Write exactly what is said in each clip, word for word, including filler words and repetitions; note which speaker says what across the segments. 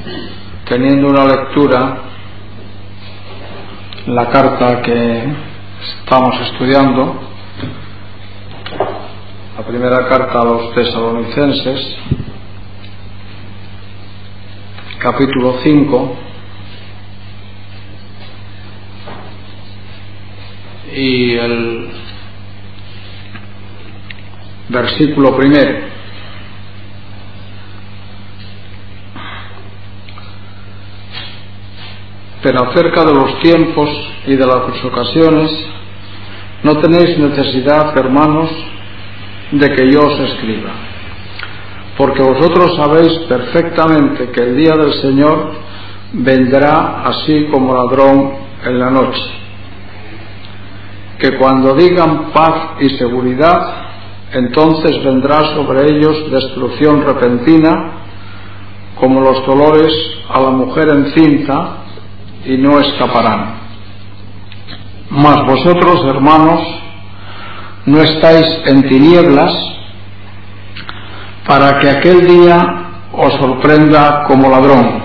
Speaker 1: teniendo una lectura, la carta que estamos estudiando, la primera carta a los tesalonicenses, capítulo cinco, y el versículo primero. Pero acerca de los tiempos y de las ocasiones, no tenéis necesidad, hermanos, de que yo os escriba, porque vosotros sabéis perfectamente que el día del Señor vendrá así como ladrón en la noche, que cuando digan paz y seguridad, entonces vendrá sobre ellos destrucción repentina, como los dolores a la mujer encinta, y no escaparán. Mas vosotros, hermanos, no estáis en tinieblas, para que aquel día os sorprenda como ladrón,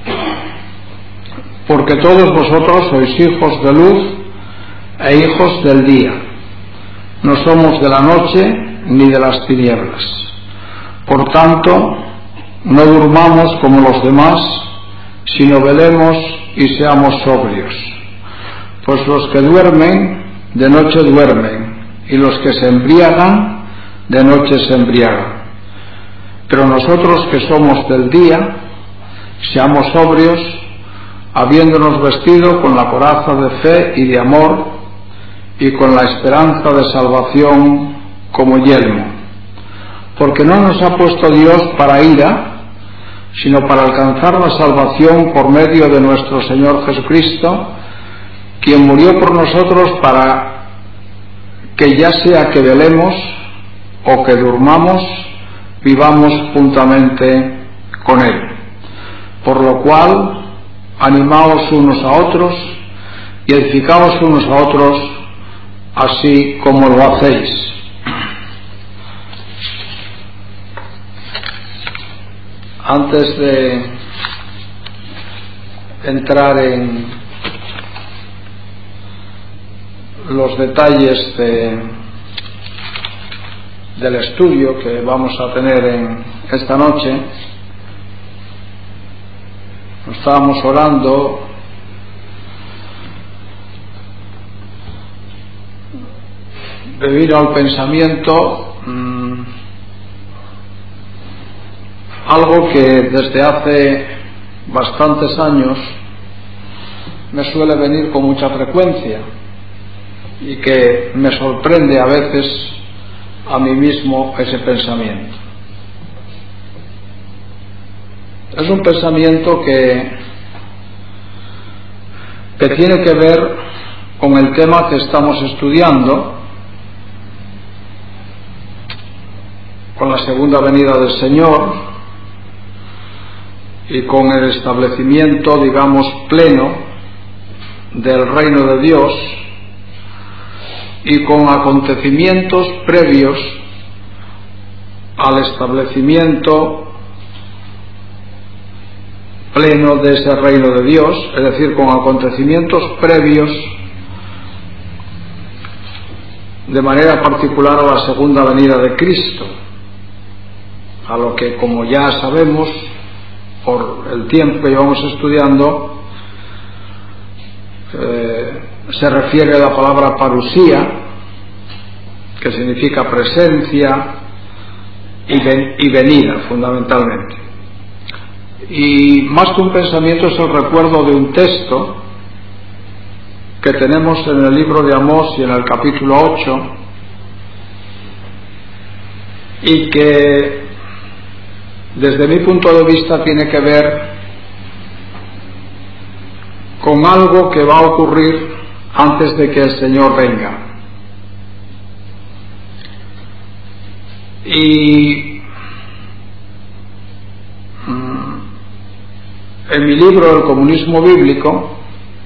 Speaker 1: porque todos vosotros sois hijos de luz e hijos del día. No somos de la noche ni de las tinieblas. Por tanto, no durmamos como los demás, sino velemos y seamos sobrios. Pues los que duermen, de noche duermen, y los que se embriagan, de noche se embriagan. Pero nosotros que somos del día, seamos sobrios, habiéndonos vestido con la coraza de fe y de amor, y con la esperanza de salvación como yelmo. Porque no nos ha puesto Dios para ira, sino para alcanzar la salvación por medio de nuestro Señor Jesucristo, quien murió por nosotros para que ya sea que velemos o que durmamos, vivamos juntamente con Él. Por lo cual, animaos unos a otros y edificaos unos a otros, así como lo hacéis. Antes de entrar en los detalles de, del estudio que vamos a tener en esta noche, estábamos orando debido al pensamiento mmm, algo que desde hace bastantes años me suele venir con mucha frecuencia y que me sorprende a veces a mí mismo ese pensamiento. Es un pensamiento que, que tiene que ver con el tema que estamos estudiando, con la segunda venida del Señor, y con el establecimiento, digamos, pleno del reino de Dios, y con acontecimientos previos al establecimiento pleno de ese reino de Dios, es decir, con acontecimientos previos de manera particular a la segunda venida de Cristo, a lo que, como ya sabemos por el tiempo que llevamos estudiando, eh, se refiere a la palabra parusía, que significa presencia y, ven, y venida fundamentalmente. Y más que un pensamiento es el recuerdo de un texto que tenemos en el libro de Amós y en el capítulo ocho, y que desde mi punto de vista tiene que ver con algo que va a ocurrir antes de que el Señor venga. Y en mi libro El comunismo bíblico,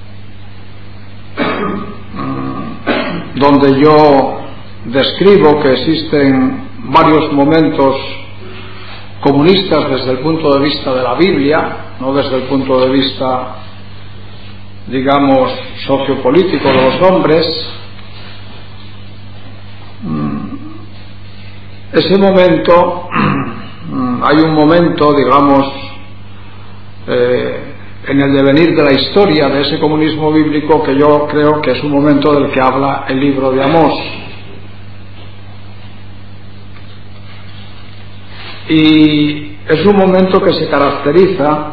Speaker 1: donde yo describo que existen varios momentos comunistas desde el punto de vista de la Biblia, no desde el punto de vista, digamos, sociopolítico de los hombres, ese momento, hay un momento, digamos, eh, en el devenir de la historia de ese comunismo bíblico que yo creo que es un momento del que habla el libro de Amós. Y es un momento que se caracteriza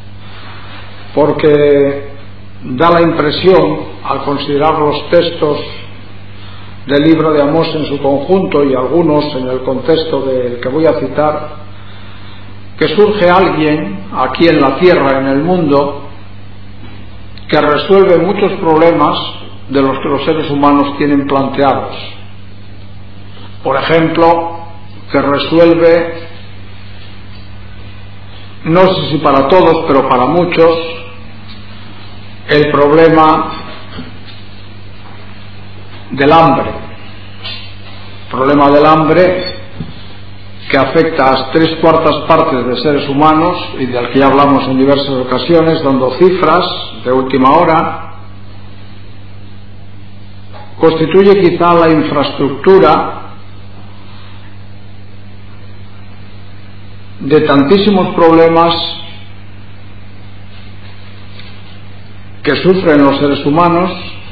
Speaker 1: porque da la impresión, al considerar los textos del libro de Amós en su conjunto y algunos en el contexto del que voy a citar, que surge alguien aquí en la tierra, en el mundo, que resuelve muchos problemas de los que los seres humanos tienen planteados. Por ejemplo, que resuelve, no sé si para todos, pero para muchos, el problema del hambre. El problema del hambre que afecta a tres cuartas partes de seres humanos y del que ya hablamos en diversas ocasiones, dando cifras de última hora, constituye quizá la infraestructura de tantísimos problemas que sufren los seres humanos,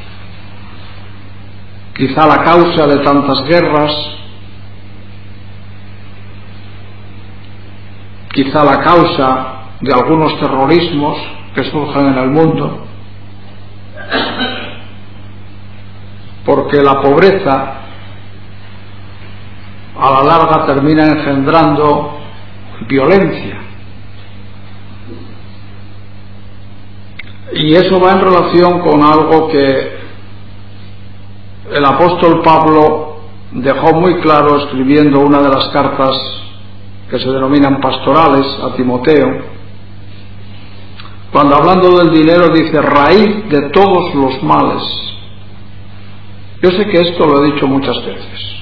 Speaker 1: quizá la causa de tantas guerras, quizá la causa de algunos terrorismos que surgen en el mundo, porque la pobreza a la larga termina engendrando violencia, y eso va en relación con algo que el apóstol Pablo dejó muy claro escribiendo una de las cartas que se denominan pastorales a Timoteo, cuando hablando del dinero dice raíz de todos los males. Yo sé que esto lo he dicho muchas veces.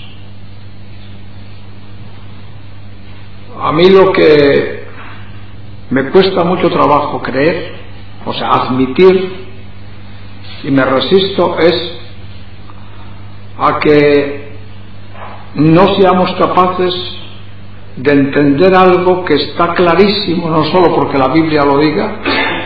Speaker 1: A mí lo que me cuesta mucho trabajo creer, o sea, admitir, y me resisto, es a que no seamos capaces de entender algo que está clarísimo, no solo porque la Biblia lo diga,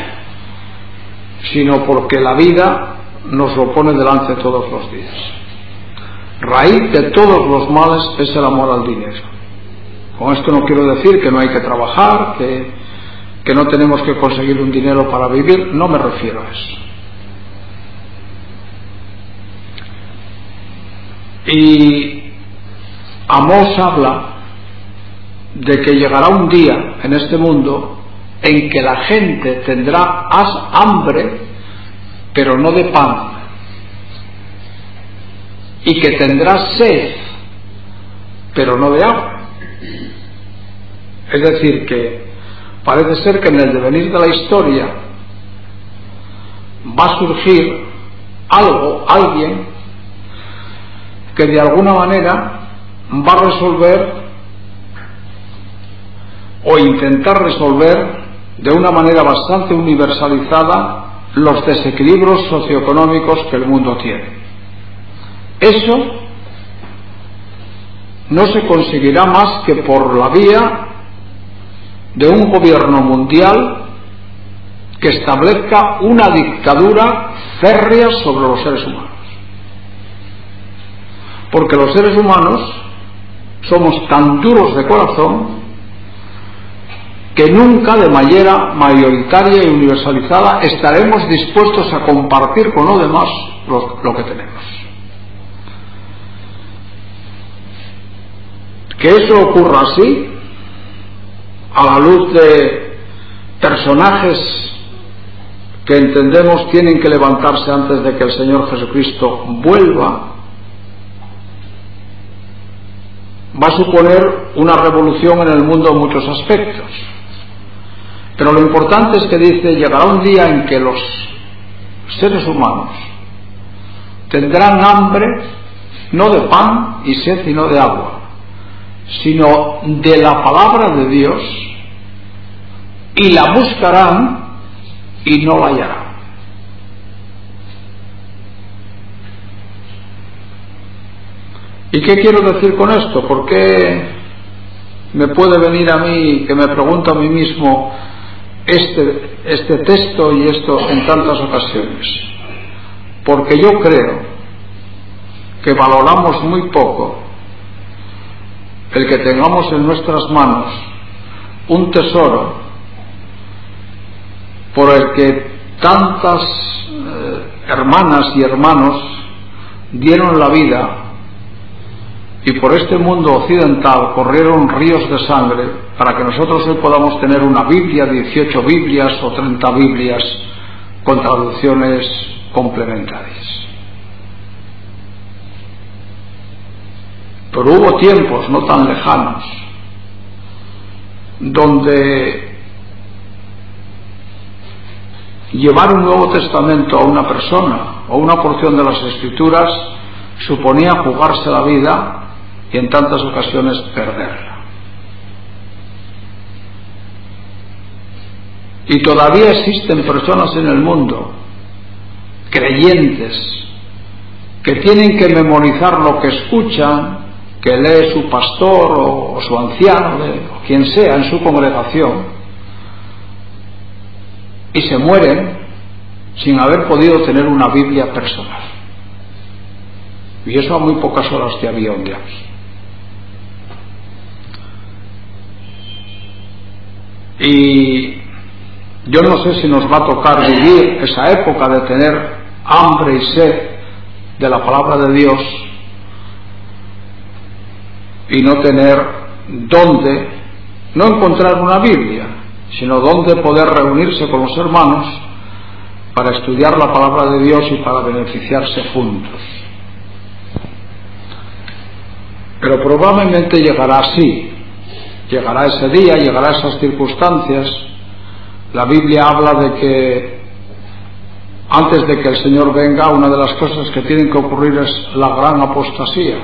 Speaker 1: sino porque la vida nos lo pone delante todos los días. Raíz de todos los males es el amor al dinero. Con esto no quiero decir que no hay que trabajar, que, que no tenemos que conseguir un dinero para vivir, no me refiero a eso. Y Amós habla de que llegará un día en este mundo en que la gente tendrá hambre, pero no de pan, y que tendrá sed, pero no de agua. Es decir, que parece ser que en el devenir de la historia va a surgir algo, alguien, que de alguna manera va a resolver o intentar resolver de una manera bastante universalizada los desequilibrios socioeconómicos que el mundo tiene. Eso no se conseguirá más que por la vía de un gobierno mundial que establezca una dictadura férrea sobre los seres humanos. Porque los seres humanos somos tan duros de corazón que nunca de manera mayoritaria y universalizada estaremos dispuestos a compartir con los demás lo, lo que tenemos. Que eso ocurra así, a la luz de personajes que entendemos tienen que levantarse antes de que el Señor Jesucristo vuelva, va a suponer una revolución en el mundo en muchos aspectos. Pero lo importante es que dice, llegará un día en que los seres humanos tendrán hambre no de pan y sed, sino de agua. sino de la palabra de Dios, y la buscarán y no la hallarán. ¿Y qué quiero decir con esto? ¿Por qué me puede venir a mí, que me pregunto a mí mismo, este, este texto y esto en tantas ocasiones? Porque yo creo que valoramos muy poco el que tengamos en nuestras manos un tesoro por el que tantas eh, hermanas y hermanos dieron la vida, y por este mundo occidental corrieron ríos de sangre para que nosotros hoy podamos tener una Biblia, dieciocho Biblias o treinta Biblias con traducciones complementarias. Pero hubo tiempos no tan lejanos donde llevar un Nuevo Testamento a una persona o una porción de las Escrituras suponía jugarse la vida y en tantas ocasiones perderla. Y todavía existen personas en el mundo, creyentes, que tienen que memorizar lo que escuchan, que lee su pastor o, o su anciano, de, o quien sea en su congregación, y se mueren sin haber podido tener una Biblia personal. Y eso a muy pocas horas de avión de aquí. Y yo no sé si nos va a tocar vivir esa época de tener hambre y sed de la palabra de Dios y no tener dónde, no encontrar una Biblia, sino dónde poder reunirse con los hermanos para estudiar la palabra de Dios y para beneficiarse juntos. Pero probablemente llegará así, llegará ese día, llegará esas circunstancias. La Biblia habla de que antes de que el Señor venga, una de las cosas que tienen que ocurrir es la gran apostasía.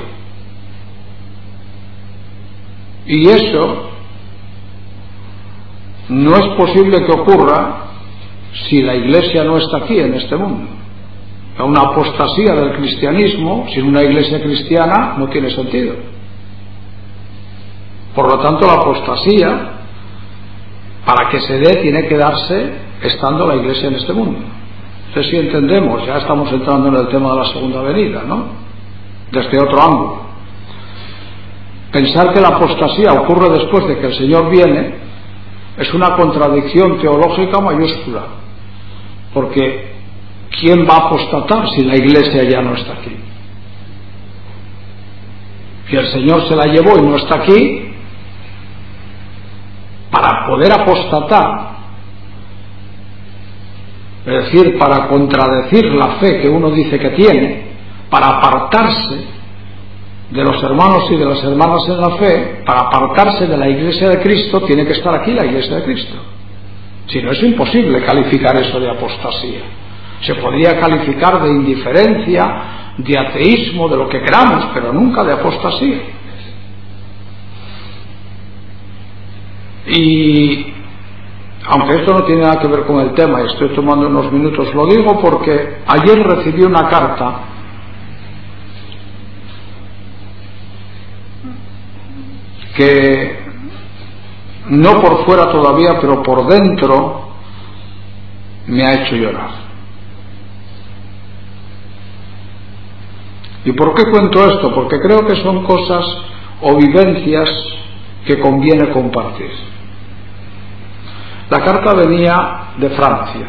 Speaker 1: Y eso no es posible que ocurra si la Iglesia no está aquí en este mundo. Una apostasía del cristianismo sin una Iglesia cristiana no tiene sentido. Por lo tanto, la apostasía, para que se dé, tiene que darse estando la Iglesia en este mundo. No sé si entendemos, ya estamos entrando en el tema de la segunda venida, ¿no? Desde otro ángulo. Pensar que la apostasía ocurre después de que el Señor viene es una contradicción teológica mayúscula, porque ¿quién va a apostatar si la Iglesia ya no está aquí? Si el Señor se la llevó y no está aquí, para poder apostatar, es decir, para contradecir la fe que uno dice que tiene, para apartarse de los hermanos y de las hermanas en la fe, para apartarse de la Iglesia de Cristo, tiene que estar aquí la Iglesia de Cristo. Si no, es imposible calificar eso de apostasía. Se podría calificar de indiferencia, de ateísmo, de lo que queramos, pero nunca de apostasía. Y aunque esto no tiene nada que ver con el tema, y estoy tomando unos minutos, lo digo porque ayer recibí una carta que no por fuera todavía, pero por dentro me ha hecho llorar. ¿Y por qué cuento esto? Porque creo que son cosas o vivencias que conviene compartir. La carta venía de Francia,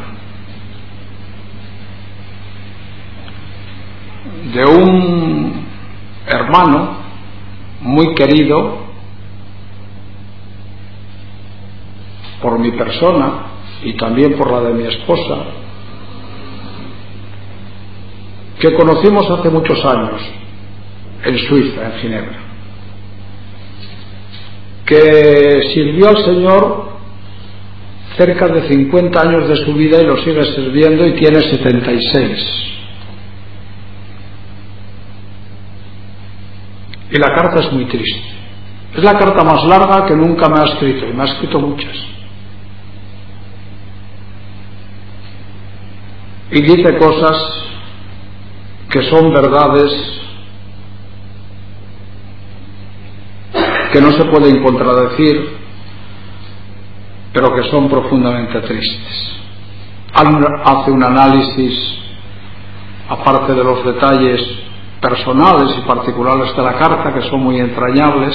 Speaker 1: de un hermano muy querido por mi persona y también por la de mi esposa, que conocimos hace muchos años en Suiza, en Ginebra, que sirvió al Señor cerca de cincuenta años de su vida y lo sigue sirviendo y tiene setenta y seis. Y la carta es muy triste. Es la carta más larga que nunca me ha escrito, y me ha escrito muchas. Y dice cosas que son verdades que no se pueden contradecir, pero que son profundamente tristes. Hace un análisis, aparte de los detalles personales y particulares de la carta, que son muy entrañables,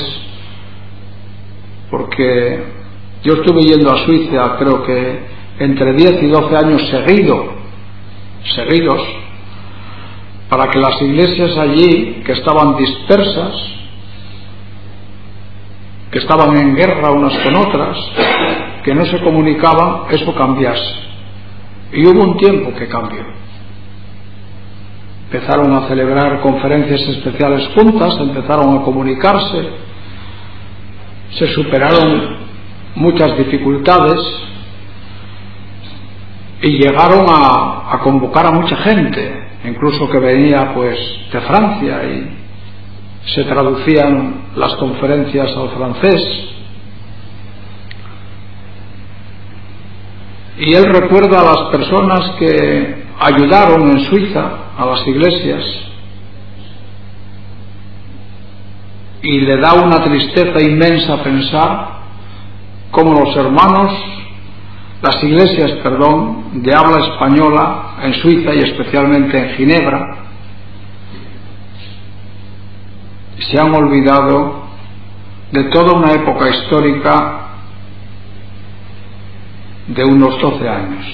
Speaker 1: porque yo estuve yendo a Suiza, creo que entre diez y doce años seguido, seguidos, para que las iglesias allí, que estaban dispersas, que estaban en guerra unas con otras, que no se comunicaban, eso cambiase. Y hubo un tiempo que cambió. Empezaron a celebrar conferencias especiales juntas, empezaron a comunicarse, se superaron muchas dificultades y llegaron a, a convocar a mucha gente, incluso que venía pues de Francia, y se traducían las conferencias al francés. Y él recuerda a las personas que ayudaron en Suiza a las iglesias, y le da una tristeza inmensa pensar cómo los hermanos, las iglesias, perdón, de habla española en Suiza y especialmente en Ginebra, se han olvidado de toda una época histórica de unos doce años,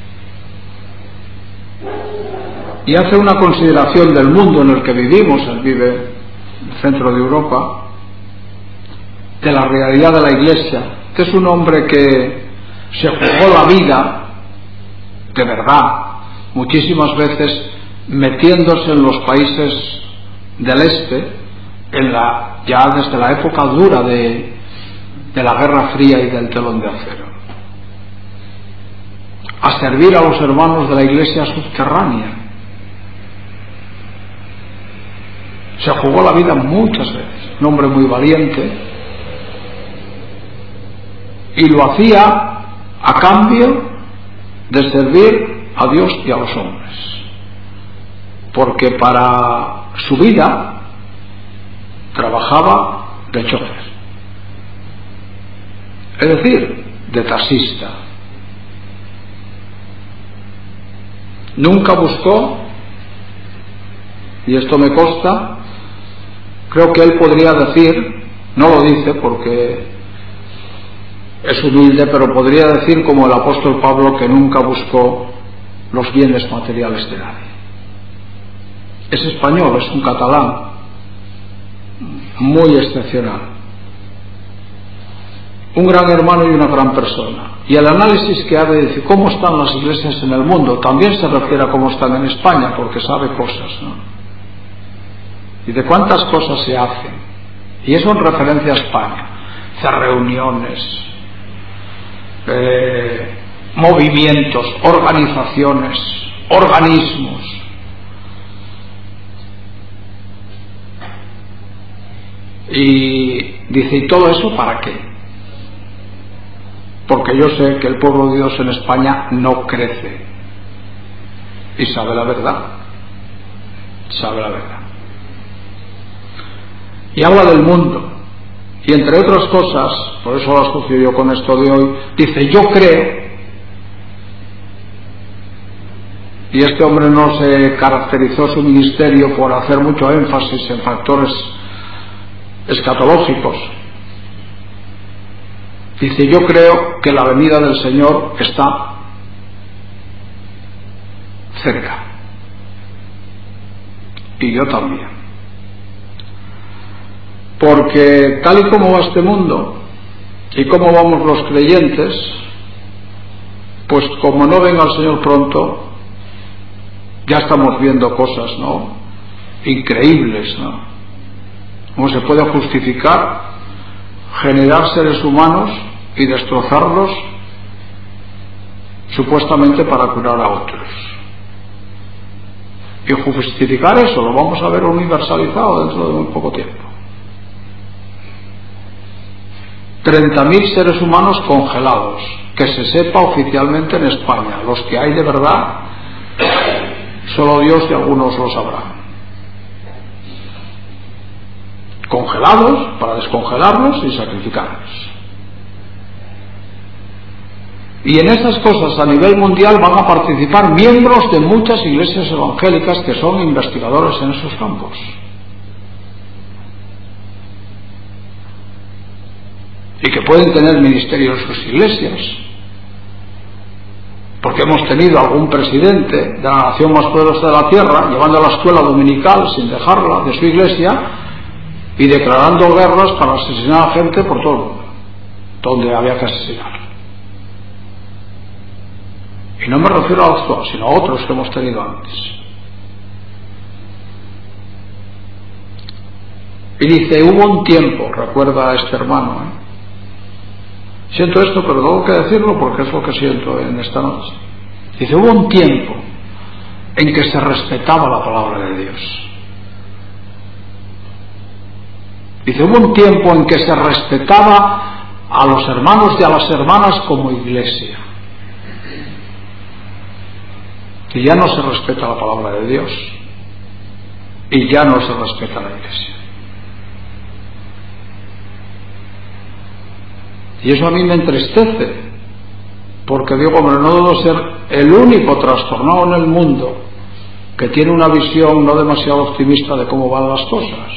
Speaker 1: y hace una consideración del mundo en el que vivimos. Él vive en el centro de Europa, de la realidad de la Iglesia, que es un hombre que se jugó la vida de verdad muchísimas veces metiéndose en los países del este, en la, ya desde la época dura de, de la Guerra Fría y del telón de acero, a servir a los hermanos de la iglesia subterránea. Se jugó la vida muchas veces, un hombre muy valiente, y lo hacía a cambio de servir a Dios y a los hombres, porque para su vida trabajaba de chofer, es decir, de taxista. Nunca buscó, y esto me consta, creo que él podría decir, no lo dice porque es humilde, pero podría decir como el apóstol Pablo, que nunca buscó los bienes materiales de nadie. Es español, es un catalán muy excepcional, un gran hermano y una gran persona. Y el análisis que hace de cómo están las iglesias en el mundo también se refiere a cómo están en España, porque sabe cosas, ¿no? Y de cuántas cosas se hacen, y eso en referencia a España: hacer reuniones, eh, movimientos, organizaciones, organismos. Y dice, ¿y todo eso para qué? Porque yo sé que el pueblo de Dios en España no crece, y sabe la verdad, sabe la verdad. Y habla del mundo, y entre otras cosas, por eso lo asocio yo con esto de hoy, dice, yo creo, y este hombre no se caracterizó su ministerio por hacer mucho énfasis en factores escatológicos. Dice, yo creo que la venida del Señor está cerca, y yo también, porque tal y como va este mundo y como vamos los creyentes, pues como no venga el Señor pronto, ya estamos viendo cosas, ¿no?, increíbles, ¿no? ¿Cómo se puede justificar generar seres humanos y destrozarlos supuestamente para curar a otros? Y justificar eso lo vamos a ver universalizado dentro de muy poco tiempo. treinta mil seres humanos congelados, que se sepa oficialmente en España. Los que hay de verdad, solo Dios y algunos lo sabrán. Congelados para descongelarlos y sacrificarlos. Y en estas cosas a nivel mundial van a participar miembros de muchas iglesias evangélicas que son investigadores en esos campos. Y que pueden tener ministerio en sus iglesias. Porque hemos tenido algún presidente de la nación más poderosa de la tierra llevando a la escuela dominical sin dejarla de su iglesia y declarando guerras para asesinar a gente por todo el mundo, donde había que asesinar. Y no me refiero a actual, sino a otros que hemos tenido antes. Y dice, hubo un tiempo, recuerda a este hermano, ¿eh? Siento esto, pero tengo que decirlo porque es lo que siento en esta noche. Dice, hubo un tiempo en que se respetaba la palabra de Dios. Dice, hubo un tiempo en que se respetaba a los hermanos y a las hermanas como iglesia. Y ya no se respeta la palabra de Dios. Y ya no se respeta la iglesia. Y eso a mí me entristece, porque digo, hombre, no debo ser el único trastornado en el mundo que tiene una visión no demasiado optimista de cómo van las cosas.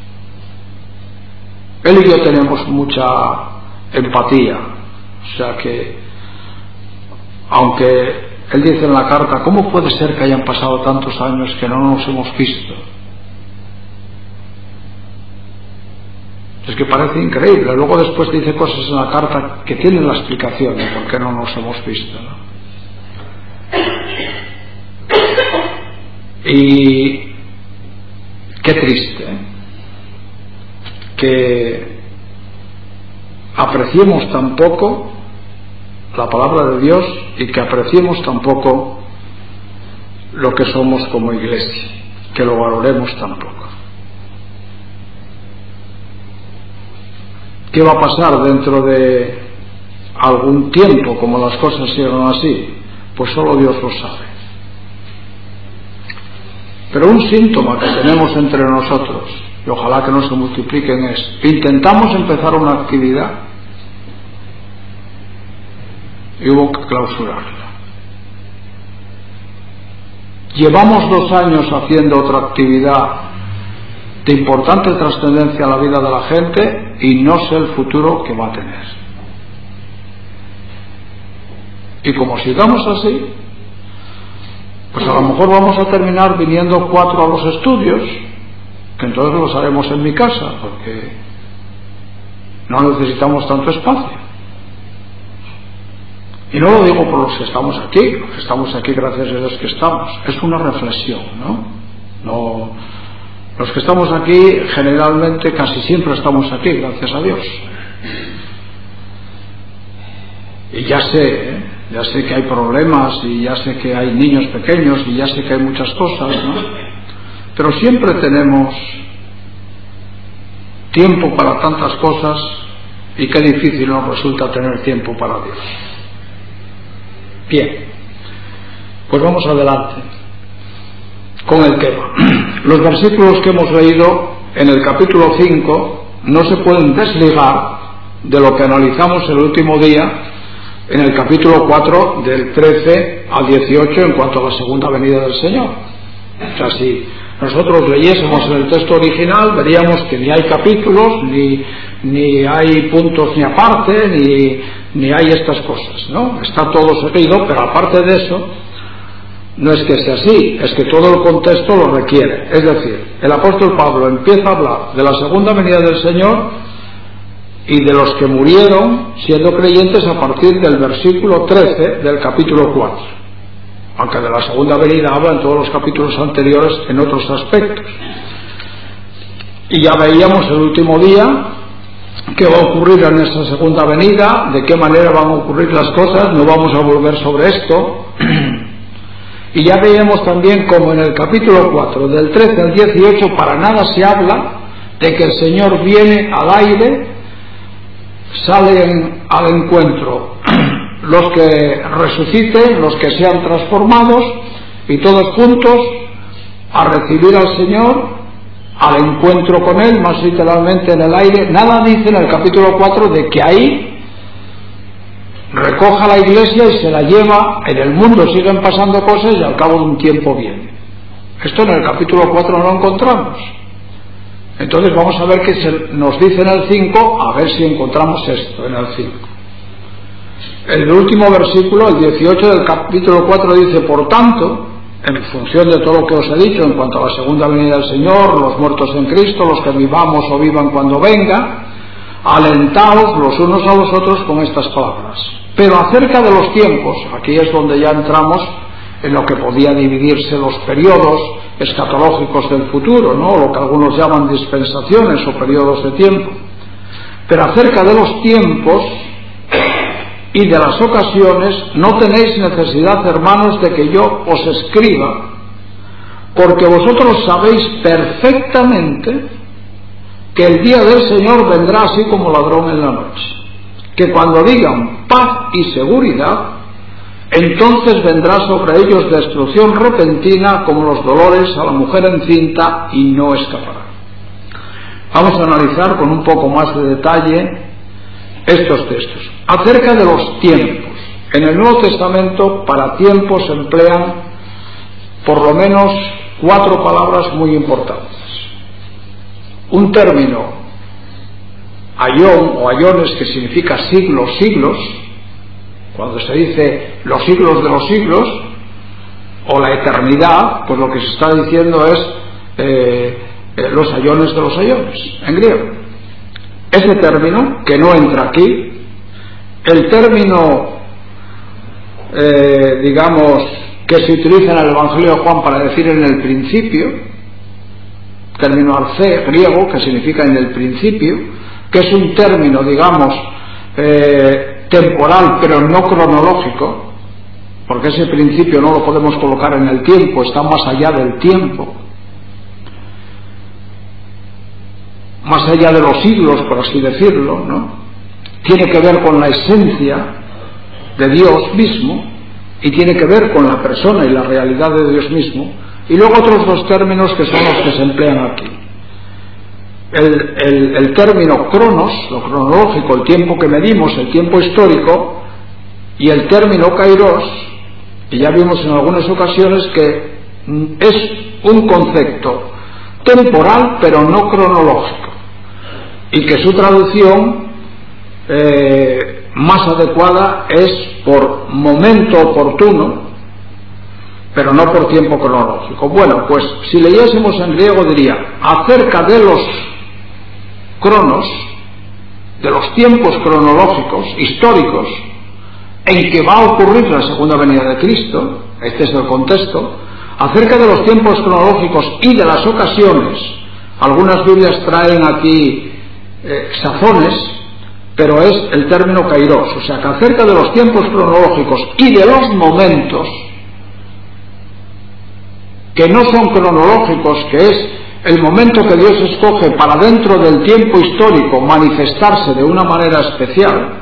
Speaker 1: Él y yo tenemos mucha empatía, o sea que, aunque él dice en la carta, ¿cómo puede ser que hayan pasado tantos años que no nos hemos visto? Es que parece increíble. Luego después dice cosas en la carta que tienen la explicación de por qué no nos hemos visto, ¿no? Y qué triste, ¿eh? Que apreciemos tan poco la palabra de Dios y que apreciemos tan poco lo que somos como iglesia, que lo valoremos tan poco. ¿Qué va a pasar dentro de algún tiempo, como las cosas sigan así? Pues solo Dios lo sabe. Pero un síntoma que tenemos entre nosotros, y ojalá que no se multipliquen, es intentamos empezar una actividad y hubo que clausurarla. Llevamos dos años haciendo otra actividad de importante trascendencia a la vida de la gente y no sé el futuro que va a tener. Y como sigamos así, pues a lo mejor vamos a terminar viniendo cuatro a los estudios, que entonces los haremos en mi casa, porque no necesitamos tanto espacio. Y no lo digo por los que estamos aquí, los que estamos aquí, gracias a Dios que estamos, es una reflexión, ¿no? No, los que estamos aquí, generalmente, casi siempre estamos aquí, gracias a Dios. Y ya sé, ¿eh? ya sé que hay problemas, y ya sé que hay niños pequeños, y ya sé que hay muchas cosas, ¿no? Pero siempre tenemos tiempo para tantas cosas, y qué difícil nos resulta tener tiempo para Dios. Bien, pues vamos adelante con el tema. Los versículos que hemos leído en el capítulo cinco no se pueden desligar de lo que analizamos el último día en el capítulo cuatro, del trece al dieciocho, en cuanto a la segunda venida del Señor. O sea, si nosotros leyésemos en el texto original, veríamos que ni hay capítulos, ni, ni hay puntos ni aparte, ni, ni hay estas cosas, ¿no? Está todo seguido, pero aparte de eso, no es que sea así, es que todo el contexto lo requiere. Es decir, el apóstol Pablo empieza a hablar de la segunda venida del Señor y de los que murieron siendo creyentes a partir del versículo trece del capítulo cuatro, aunque de la segunda venida habla en todos los capítulos anteriores en otros aspectos. Y ya veíamos el último día qué va a ocurrir en esa segunda venida, de qué manera van a ocurrir las cosas. No vamos a volver sobre esto. Y ya veíamos también como en el capítulo cuatro, del trece al dieciocho, para nada se habla de que el Señor viene al aire salen al encuentro los que resuciten, los que sean transformados, y todos juntos a recibir al Señor, al encuentro con Él, más literalmente en el aire. Nada dice en el capítulo cuatro de que ahí recoja la iglesia y se la lleva. En el mundo siguen pasando cosas y al cabo de un tiempo viene. Esto en el capítulo cuatro no lo encontramos. Entonces vamos a ver qué se nos dice en el cinco, a ver si encontramos esto en el cinco. El último versículo, el dieciocho del capítulo cuatro, dice: por tanto, en función de todo lo que os he dicho en cuanto a la segunda venida del Señor, los muertos en Cristo, los que vivamos o vivan cuando venga, alentaos los unos a los otros con estas palabras. Pero acerca de los tiempos, aquí es donde ya entramos en lo que podía dividirse los periodos escatológicos del futuro, ¿no? Lo que algunos llaman dispensaciones o periodos de tiempo. Pero acerca de los tiempos y de las ocasiones no tenéis necesidad, hermanos, de que yo os escriba, porque vosotros sabéis perfectamente que el día del Señor vendrá así como ladrón en la noche, que cuando digan paz y seguridad, entonces vendrá sobre ellos destrucción repentina como los dolores a la mujer encinta, y no escapará. Vamos a analizar con un poco más de detalle estos textos. Acerca de los tiempos, en el Nuevo Testamento para tiempos se emplean por lo menos cuatro palabras muy importantes. Un término, aión o aiones, que significa siglos, siglos, cuando se dice los siglos de los siglos, o la eternidad, pues lo que se está diciendo es eh, eh, los aiones de los aiones, en griego. Ese término, que no entra aquí, el término, eh, digamos, que se utiliza en el Evangelio de Juan para decir en el principio, término arce, griego, que significa en el principio, que es un término, digamos, eh, temporal, pero no cronológico, porque ese principio no lo podemos colocar en el tiempo, está más allá del tiempo, más allá de los siglos, por así decirlo, ¿no? Tiene que ver con la esencia de Dios mismo y tiene que ver con la persona y la realidad de Dios mismo. Y luego otros dos términos que son los que se emplean aquí. El, el, el término cronos, lo cronológico, el tiempo que medimos, el tiempo histórico, y el término kairos, y ya vimos en algunas ocasiones que es un concepto temporal pero no cronológico, y que su traducción eh, más adecuada es por momento oportuno, pero no por tiempo cronológico. Bueno, pues si leyésemos en griego diría: acerca de los cronos, de los tiempos cronológicos, históricos, en que va a ocurrir la segunda venida de Cristo, este es el contexto, acerca de los tiempos cronológicos y de las ocasiones. Algunas Biblias traen aquí eh, sazones, pero es el término kairos, o sea que acerca de los tiempos cronológicos y de los momentos que no son cronológicos, que es el momento que Dios escoge para dentro del tiempo histórico manifestarse de una manera especial,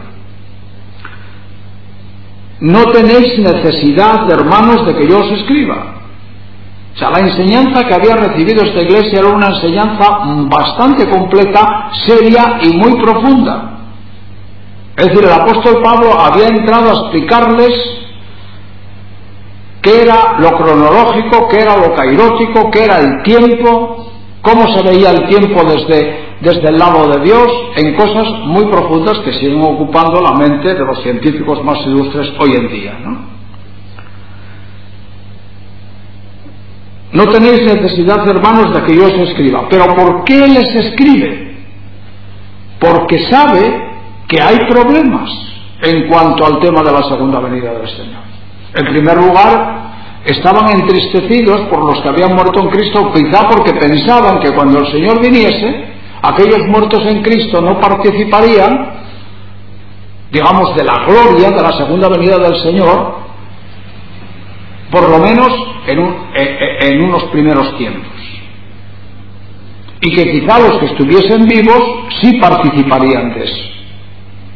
Speaker 1: no tenéis necesidad, hermanos, de que yo os escriba. O sea, la enseñanza que había recibido esta iglesia era una enseñanza bastante completa, seria y muy profunda. Es decir, el apóstol Pablo había entrado a explicarles qué era lo cronológico, qué era lo kairótico, qué era el tiempo, cómo se veía el tiempo desde, desde el lado de Dios, en cosas muy profundas que siguen ocupando la mente de los científicos más ilustres hoy en día, ¿no? No tenéis necesidad, hermanos, de que yo os escriba. ¿Pero por qué les escribe? Porque sabe que hay problemas en cuanto al tema de la segunda venida del Señor. En primer lugar, estaban entristecidos por los que habían muerto en Cristo, quizá porque pensaban que cuando el Señor viniese, aquellos muertos en Cristo no participarían, digamos, de la gloria de la segunda venida del Señor, por lo menos en, un, en, en unos primeros tiempos. Y que quizá los que estuviesen vivos sí participarían de eso.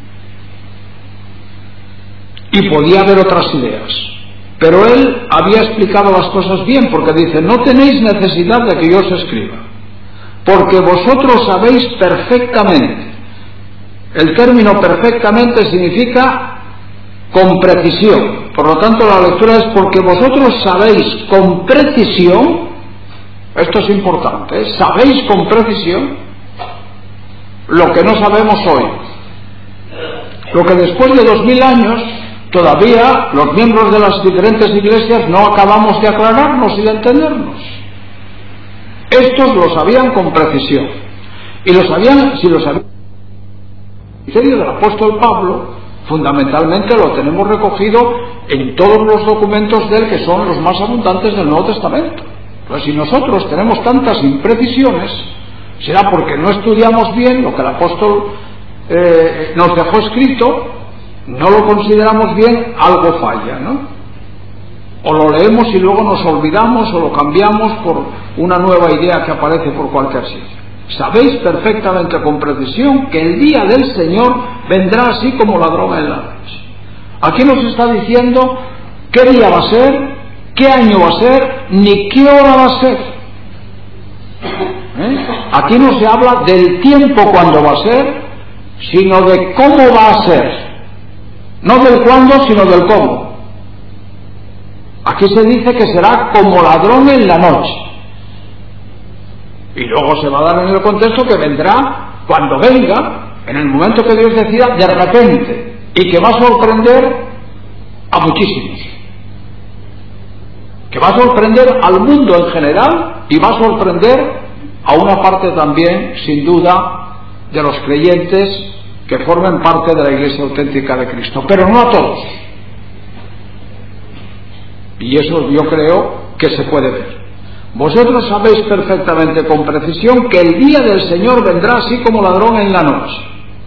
Speaker 1: y podía haber otras ideas, pero él había explicado las cosas bien, porque dice: no tenéis necesidad de que yo os escriba, porque vosotros sabéis perfectamente. El término perfectamente significa con precisión. Por lo tanto, la lectura es: porque vosotros sabéis con precisión. Esto es importante, ¿eh? Sabéis con precisión lo que no sabemos hoy, lo que después de dos mil años todavía los miembros de las diferentes iglesias no acabamos de aclararnos y de entendernos. Estos lo sabían con precisión, y lo sabían, si lo sabían, el ministerio del apóstol Pablo fundamentalmente lo tenemos recogido en todos los documentos de él, que son los más abundantes del Nuevo Testamento. Pues si nosotros tenemos tantas imprecisiones, será porque no estudiamos bien lo que el apóstol eh, nos dejó escrito, no lo consideramos bien, algo falla, ¿no? O lo leemos y luego nos olvidamos, o lo cambiamos por una nueva idea que aparece por cualquier sitio. Sabéis perfectamente con precisión que el día del Señor vendrá así como ladrón en la noche. Aquí nos está diciendo qué día va a ser, qué año va a ser, ni qué hora va a ser. ¿Eh? Aquí no se habla del tiempo cuando va a ser, sino de cómo va a ser. No del cuándo, sino del cómo. Aquí se dice que será como ladrón en la noche. Y luego se va a dar en el contexto que vendrá cuando venga, en el momento que Dios decida, de repente, y que va a sorprender a muchísimos. Que va a sorprender al mundo en general, y va a sorprender a una parte también, sin duda, de los creyentes que formen parte de la Iglesia auténtica de Cristo, pero no a todos. Y eso yo creo que se puede ver. Vosotros sabéis perfectamente con precisión que el día del Señor vendrá así como ladrón en la noche,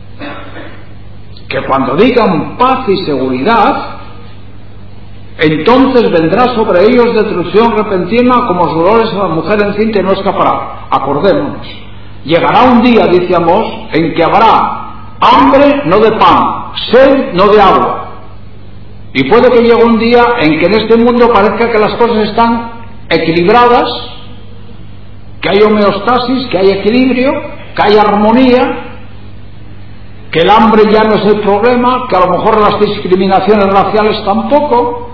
Speaker 1: que cuando digan paz y seguridad, entonces vendrá sobre ellos destrucción repentina como los dolores a la mujer encinta y no escapará. Acordémonos, llegará un día, dice Amós, en que habrá hambre no de pan, sed no de agua. Y puede que llegue un día en que en este mundo parezca que las cosas están equilibradas, que hay homeostasis, que hay equilibrio, que hay armonía, que el hambre ya no es el problema, que a lo mejor las discriminaciones raciales tampoco,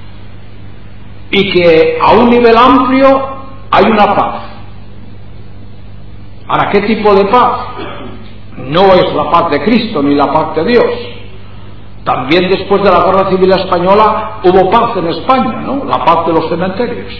Speaker 1: y que a un nivel amplio hay una paz. Ahora, ¿qué tipo de paz? No es la paz de Cristo ni la paz de Dios. También después de la Guerra Civil Española hubo paz en España, ¿no? La paz de los cementerios.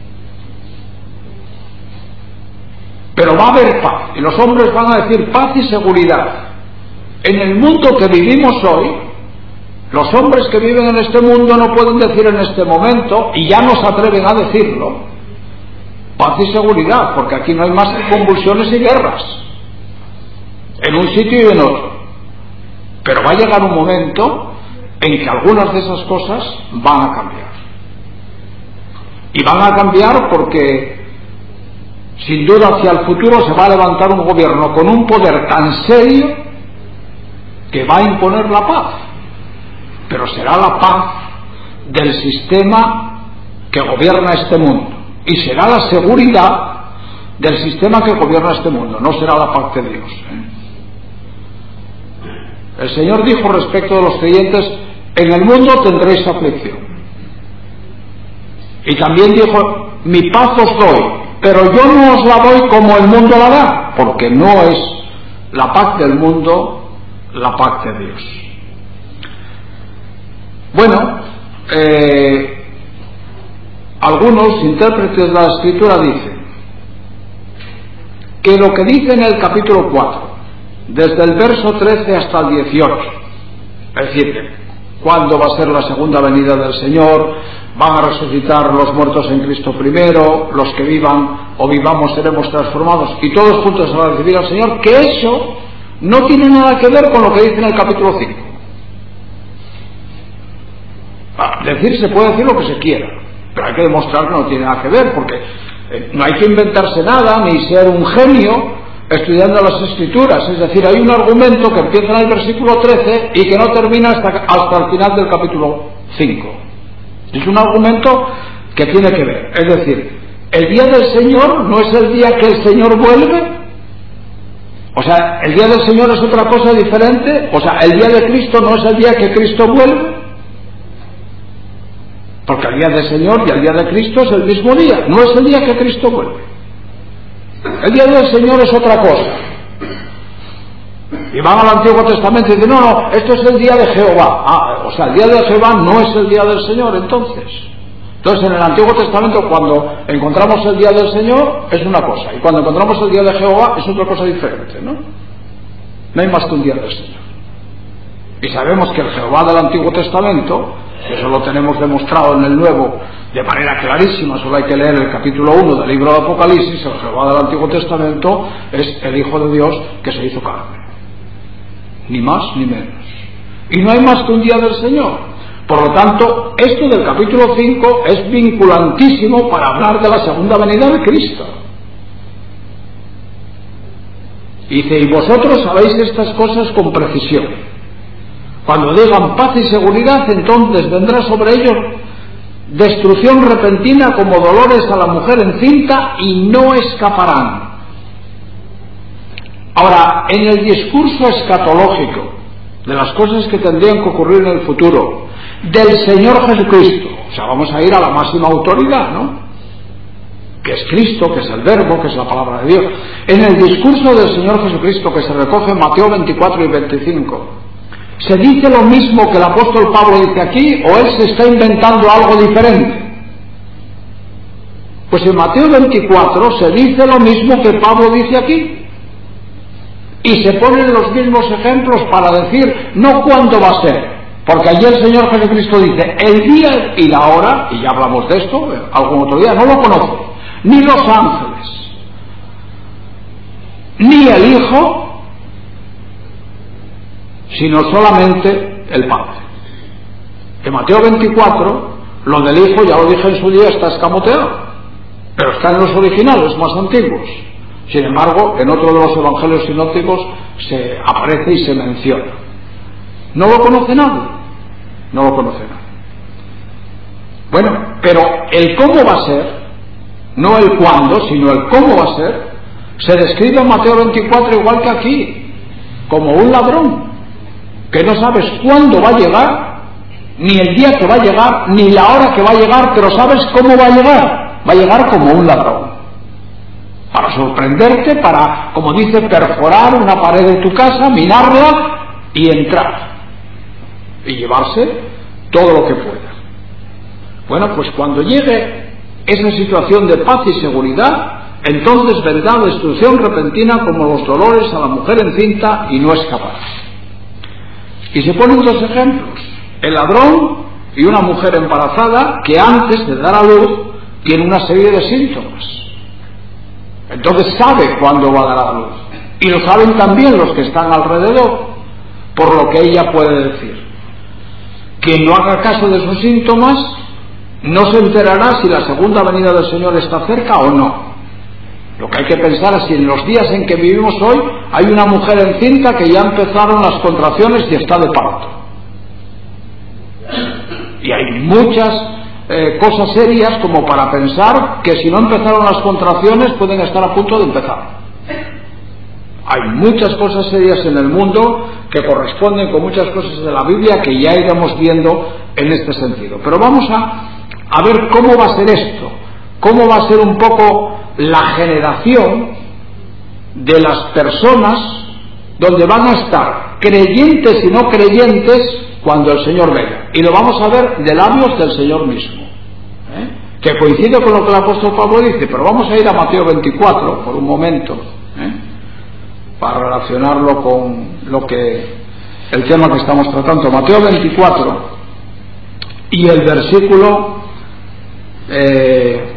Speaker 1: Pero va a haber paz, y los hombres van a decir paz y seguridad. En el mundo que vivimos hoy, los hombres que viven en este mundo no pueden decir en este momento, y ya no se atreven a decirlo, paz y seguridad, porque aquí no hay más que convulsiones y guerras, en un sitio y en otro. Pero va a llegar un momento en que algunas de esas cosas van a cambiar. Y van a cambiar porque, sin duda, hacia el futuro se va a levantar un gobierno con un poder tan serio que va a imponer la paz. Pero será la paz del sistema que gobierna este mundo. Y será la seguridad del sistema que gobierna este mundo. No será la paz de Dios, ¿eh? El Señor dijo respecto de los creyentes: en el mundo tendréis aflicción. Y también dijo: mi paz os doy, pero yo no os la doy como el mundo la da, porque no es la paz del mundo la paz de Dios. Bueno, eh, algunos intérpretes de la Escritura dicen que lo que dice en el capítulo cuatro, desde el verso trece hasta el dieciocho, es decir, cuándo va a ser la segunda venida del Señor, van a resucitar los muertos en Cristo primero, los que vivan o vivamos seremos transformados y todos juntos se van a recibir al Señor, que eso no tiene nada que ver con lo que dice en el capítulo cinco. Decir se puede decir lo que se quiera, pero hay que demostrar que no tiene nada que ver, porque no hay que inventarse nada ni ser un genio estudiando las Escrituras, es decir, hay un argumento que empieza en el versículo trece y que no termina hasta, hasta el final del capítulo cinco. Es un argumento que tiene que ver, es decir, el día del Señor no es el día que el Señor vuelve. O sea, el día del Señor es otra cosa diferente. O sea, el día de Cristo no es el día que Cristo vuelve, porque el día del Señor y el día de Cristo es el mismo día, no es el día que Cristo vuelve. El día del Señor es otra cosa. Y van al Antiguo Testamento y dicen, no, no, esto es el día de Jehová. Ah, o sea, el día de Jehová no es el día del Señor, entonces. Entonces, en el Antiguo Testamento, cuando encontramos el día del Señor, es una cosa, y cuando encontramos el día de Jehová, es otra cosa diferente, ¿no? No hay más que un día del Señor. Y sabemos que el Jehová del Antiguo Testamento, eso lo tenemos demostrado en el Nuevo de manera clarísima, solo hay que leer el capítulo uno del libro de Apocalipsis, el Jehová del Antiguo Testamento es el Hijo de Dios que se hizo carne. Ni más ni menos. Y no hay más que un día del Señor. Por lo tanto, esto del capítulo cinco es vinculantísimo para hablar de la segunda venida de Cristo. Dice, y vosotros sabéis estas cosas con precisión. Cuando digan paz y seguridad, entonces vendrá sobre ellos destrucción repentina como dolores a la mujer encinta y no escaparán. Ahora, en el discurso escatológico de las cosas que tendrían que ocurrir en el futuro del Señor Jesucristo, o sea, vamos a ir a la máxima autoridad, ¿no? Que es Cristo, que es el Verbo, que es la palabra de Dios. En el discurso del Señor Jesucristo que se recoge en Mateo veinticuatro y veinticinco, ¿se dice lo mismo que el apóstol Pablo dice aquí o él se está inventando algo diferente? Pues en Mateo veinticuatro se dice lo mismo que Pablo dice aquí. Y se ponen los mismos ejemplos para decir no cuándo va a ser, porque allí el Señor Jesucristo dice el día y la hora, y ya hablamos de esto algún otro día, no lo conoce ni los ángeles ni el Hijo, sino solamente el Padre. En Mateo veinticuatro lo del Hijo, ya lo dije en su día, está escamoteado, pero está en los originales más antiguos. Sin embargo, en otro de los evangelios sinópticos se aparece y se menciona. No lo conoce nadie, no lo conoce nadie. Bueno, pero el cómo va a ser, no el cuándo, sino el cómo va a ser, se describe en Mateo veinticuatro igual que aquí, como un ladrón, que no sabes cuándo va a llegar, ni el día que va a llegar, ni la hora que va a llegar, pero sabes cómo va a llegar. Va a llegar como un ladrón. Para sorprenderte, para, como dice, perforar una pared de tu casa, minarla y entrar y llevarse todo lo que pueda. Bueno, pues cuando llegue esa situación de paz y seguridad, entonces vendrá destrucción repentina como los dolores a la mujer encinta y no escapará. Y se ponen dos ejemplos: el ladrón y una mujer embarazada que antes de dar a luz tiene una serie de síntomas. Entonces sabe cuándo va a dar a luz, y lo saben también los que están alrededor, por lo que ella puede decir. Quien no haga caso de sus síntomas no se enterará si la segunda venida del Señor está cerca o no. Lo que hay que pensar es si en los días en que vivimos hoy hay una mujer encinta que ya empezaron las contracciones y está de parto, y hay muchas Eh, cosas serias como para pensar que si no empezaron las contracciones pueden estar a punto de empezar. Hay muchas cosas serias en el mundo que corresponden con muchas cosas de la Biblia que ya iremos viendo en este sentido. Pero vamos a, a ver cómo va a ser esto, cómo va a ser un poco la generación de las personas donde van a estar creyentes y no creyentes cuando el Señor venga. Y lo vamos a ver de labios del Señor mismo, ¿eh? Que coincide con lo que el apóstol Pablo dice, pero vamos a ir a Mateo veinticuatro por un momento, ¿eh? Para relacionarlo con lo que el tema que estamos tratando. Mateo veinticuatro y el versículo eh,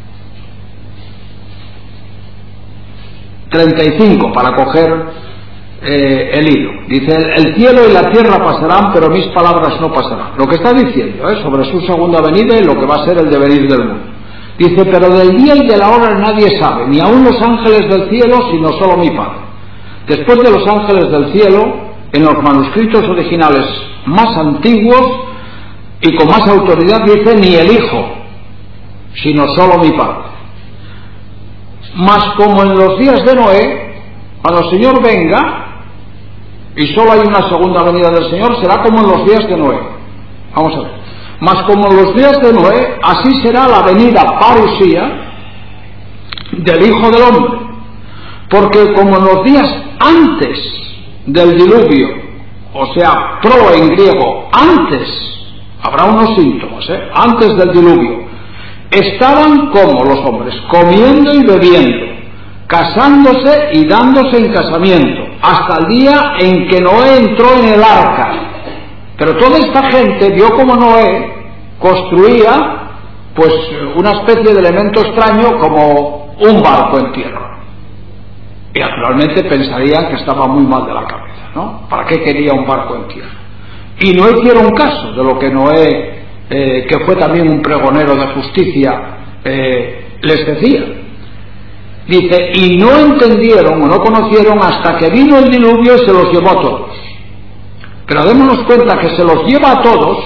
Speaker 1: treinta y cinco, para coger Eh, el hilo. Dice, el cielo y la tierra pasarán, pero mis palabras no pasarán. Lo que está diciendo ¿eh? sobre su segunda venida y lo que va a ser el devenir del mundo. Dice, pero del día y de la hora nadie sabe, ni aun los ángeles del cielo, sino solo mi Padre. Después de los ángeles del cielo, en los manuscritos originales más antiguos y con más autoridad dice, ni el Hijo, sino solo mi Padre. Mas como en los días de Noé, cuando el Señor venga, y solo hay una segunda venida del Señor, será como en los días de Noé. Vamos a ver. Mas como en los días de Noé, así será la venida parusía del Hijo del Hombre. Porque como en los días antes del diluvio, o sea, pro en griego, antes, habrá unos síntomas, ¿eh? Antes del diluvio, estaban como los hombres, comiendo y bebiendo, casándose y dándose en casamiento, hasta el día en que Noé entró en el arca. Pero toda esta gente vio como Noé construía pues una especie de elemento extraño como un barco en tierra. Y naturalmente pensarían que estaba muy mal de la cabeza, ¿no? ¿Para qué quería un barco en tierra? Y no hicieron caso de lo que Noé, eh, que fue también un pregonero de justicia, eh, les decía. Dice, y no entendieron o no conocieron hasta que vino el diluvio y se los llevó a todos. Pero démonos cuenta que se los lleva a todos,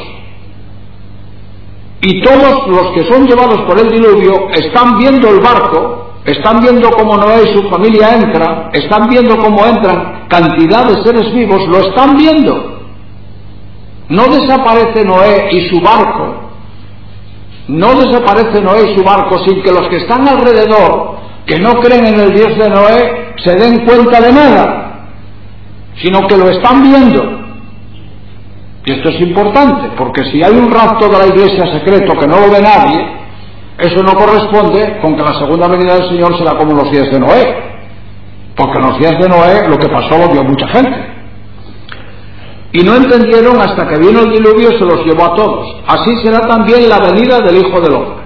Speaker 1: y todos los que son llevados por el diluvio están viendo el barco, están viendo cómo Noé y su familia entran, están viendo cómo entran cantidad de seres vivos, lo están viendo. No desaparece Noé y su barco, no desaparece Noé y su barco sin que los que están alrededor, que no creen en el Dios de Noé, se den cuenta de nada, sino que lo están viendo. Y esto es importante, porque si hay un rapto de la iglesia secreto que no lo ve nadie, eso no corresponde con que la segunda venida del Señor será como en los días de Noé, porque en los días de Noé lo que pasó lo vio mucha gente. Y no entendieron hasta que vino el diluvio y se los llevó a todos. Así será también la venida del Hijo del Hombre.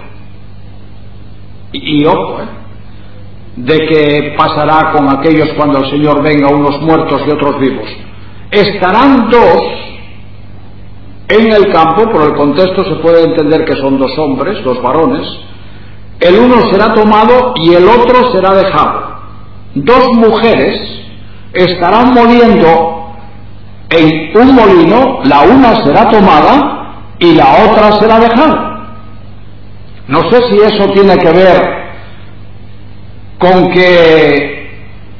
Speaker 1: Y, y ojo, ¿eh? de que pasará con aquellos cuando el Señor venga, unos muertos y otros vivos. Estarán dos en el campo, por el contexto se puede entender que son dos hombres, dos varones, el uno será tomado y el otro será dejado. Dos mujeres estarán moliendo en un molino, la una será tomada y la otra será dejada. No sé si eso tiene que ver con que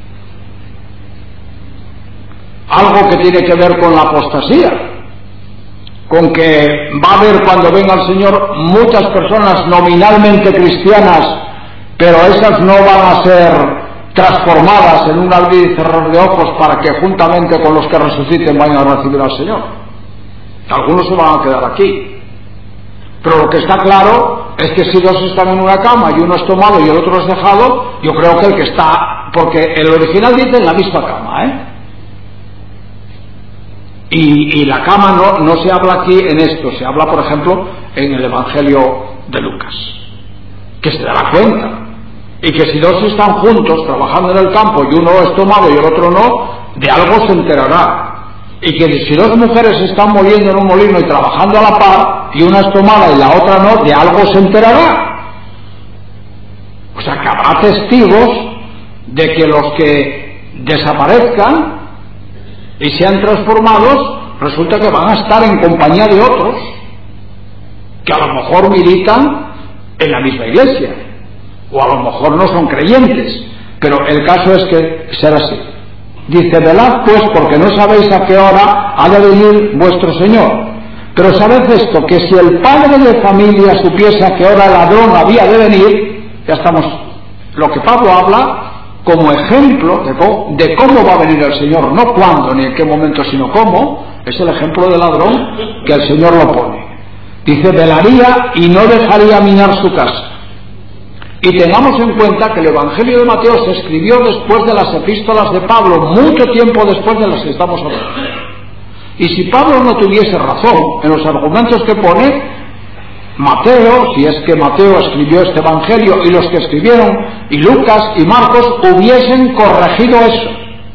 Speaker 1: algo que tiene que ver con la apostasía, con que va a haber cuando venga el Señor muchas personas nominalmente cristianas, pero esas no van a ser transformadas en un abrir y cerrar de ojos para que juntamente con los que resuciten vayan a recibir al Señor. Algunos se van a quedar aquí, pero lo que está claro es que si dos están en una cama y uno es tomado y el otro es dejado, yo creo que el que está, porque el original dice en la misma cama, ¿eh? Y, y la cama no, no se habla aquí en esto, se habla por ejemplo en el Evangelio de Lucas, que se dará cuenta, y que si dos están juntos trabajando en el campo y uno es tomado y el otro no, de algo se enterará, y que si dos mujeres están moliendo en un molino y trabajando a la par, y una es tomada y la otra no, de algo se enterará. O sea que habrá testigos de que los que desaparezcan y sean transformados, resulta que van a estar en compañía de otros que a lo mejor militan en la misma iglesia, o a lo mejor no son creyentes, pero el caso es que será así. Dice, velad pues, porque no sabéis a qué hora ha de venir vuestro Señor. Pero sabed esto, que si el padre de familia supiese a qué hora el ladrón había de venir, ya estamos, lo que Pablo habla como ejemplo de cómo, de cómo va a venir el Señor, no cuándo ni en qué momento, sino cómo, es el ejemplo del ladrón que el Señor lo pone. Dice, velaría y no dejaría minar su casa. Y tengamos en cuenta que el Evangelio de Mateo se escribió después de las epístolas de Pablo, mucho tiempo después de las que estamos hablando. Y si Pablo no tuviese razón en los argumentos que pone, Mateo, si es que Mateo escribió este Evangelio, y los que escribieron, y Lucas y Marcos, hubiesen corregido eso.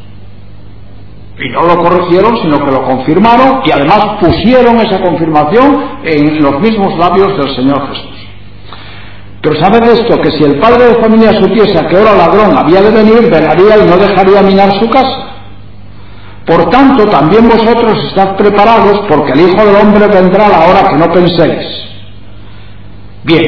Speaker 1: Y no lo corrigieron, sino que lo confirmaron, y además pusieron esa confirmación en los mismos labios del Señor Jesús. Pero sabed esto, que si el padre de familia supiese a qué hora ladrón había de venir, velaría y no dejaría minar su casa. Por tanto, también vosotros estad preparados, porque el Hijo del Hombre vendrá a la hora que no penséis. Bien,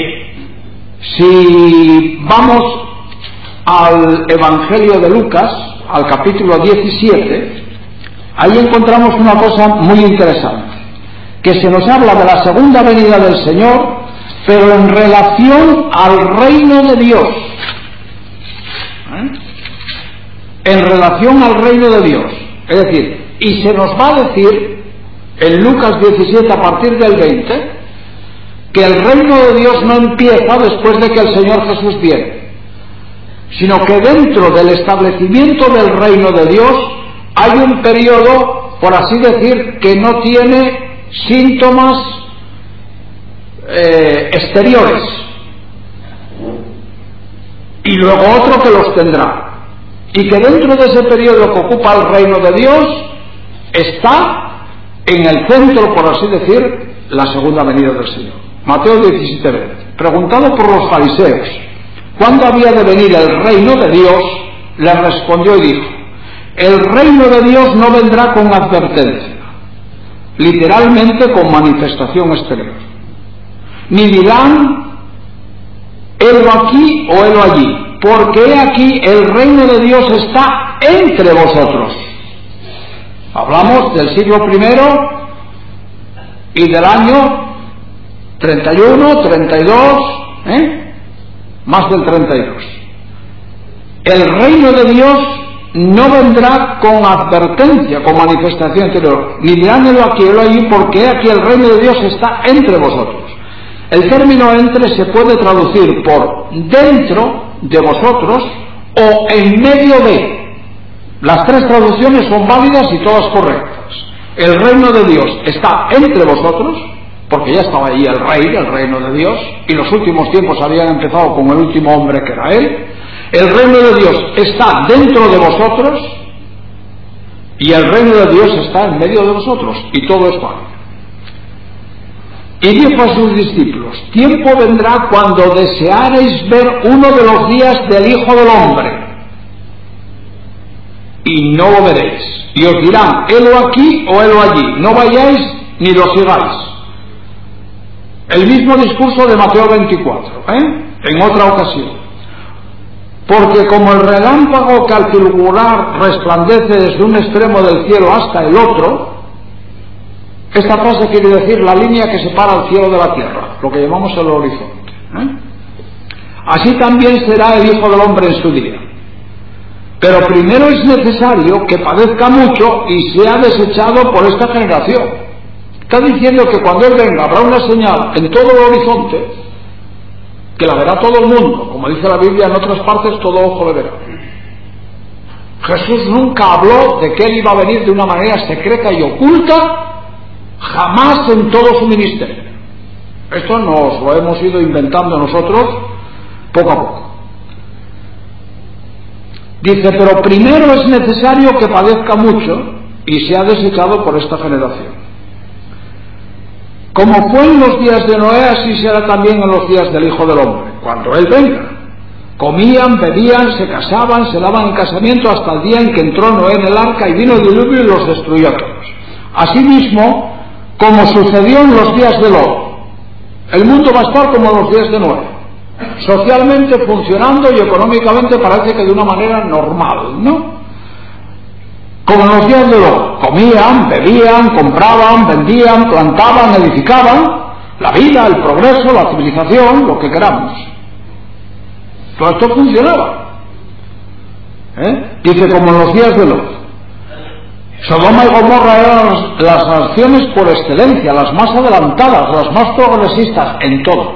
Speaker 1: si vamos al Evangelio de Lucas, al capítulo diecisiete, ahí encontramos una cosa muy interesante, que se nos habla de la segunda venida del Señor, pero en relación al reino de Dios. ¿Eh? En relación al reino de Dios. Es decir, y se nos va a decir en Lucas diecisiete a partir del veinte que el reino de Dios no empieza después de que el Señor Jesús viene, sino que dentro del establecimiento del reino de Dios hay un periodo, por así decir, que no tiene síntomas eh, exteriores, y luego otro que los tendrá, y que dentro de ese periodo que ocupa el reino de Dios está en el centro, por así decir, la segunda venida del Señor. Mateo diecisiete veinte. Preguntado por los fariseos ¿cuándo había de venir el reino de Dios?, les respondió y dijo: el reino de Dios no vendrá con advertencia, literalmente con manifestación exterior, ni dirán helo aquí o helo allí, porque he aquí el reino de Dios está entre vosotros. Hablamos del siglo primero y del año treinta y uno, treinta y dos, ¿eh? más del treinta y dos. El reino de Dios no vendrá con advertencia, con manifestación exterior, ni dirán helo aquí, helo allí, porque aquí el reino de Dios está entre vosotros. El término entre se puede traducir por dentro de vosotros o en medio de. Las tres traducciones son válidas y todas correctas. El reino de Dios está entre vosotros, porque ya estaba allí el rey, el reino de Dios, y los últimos tiempos habían empezado con el último hombre que era él. El reino de Dios está dentro de vosotros y el reino de Dios está en medio de vosotros, y todo es válido. Y dijo a sus discípulos: tiempo vendrá cuando desearéis ver uno de los días del Hijo del Hombre, y no lo veréis, y os dirán helo aquí o helo allí, no vayáis ni lo sigáis. El mismo discurso de Mateo veinticuatro, ¿eh? en otra ocasión. Porque como el relámpago que al fulgurar resplandece desde un extremo del cielo hasta el otro, esta frase quiere decir la línea que separa el cielo de la tierra, lo que llamamos el horizonte, ¿eh? Así también será el Hijo del Hombre en su día. Pero primero es necesario que padezca mucho y sea desechado por esta generación. Está diciendo que cuando Él venga habrá una señal en todo el horizonte que la verá todo el mundo, como dice la Biblia en otras partes, todo ojo le verá. Jesús nunca habló de que Él iba a venir de una manera secreta y oculta, jamás en todo su ministerio. Esto nos lo hemos ido inventando nosotros poco a poco. Dice: pero primero es necesario que padezca mucho y sea desechado por esta generación. Como fue en los días de Noé, así será también en los días del Hijo del Hombre, cuando Él venga. Comían, bebían, se casaban, se daban en casamiento hasta el día en que entró Noé en el arca y vino el diluvio y los destruyó a todos. Asimismo, como sucedió en los días de Lot, el mundo va a estar como en los días de Noé, socialmente funcionando y económicamente parece que de una manera normal, ¿no? Como en los días de Lot, comían, bebían, compraban, vendían, plantaban, edificaban, la vida, el progreso, la civilización, lo que queramos. Todo esto funcionaba. ¿Eh? Dice: como en los días de Lot. Sodoma y Gomorra eran las naciones por excelencia, las más adelantadas, las más progresistas en todo.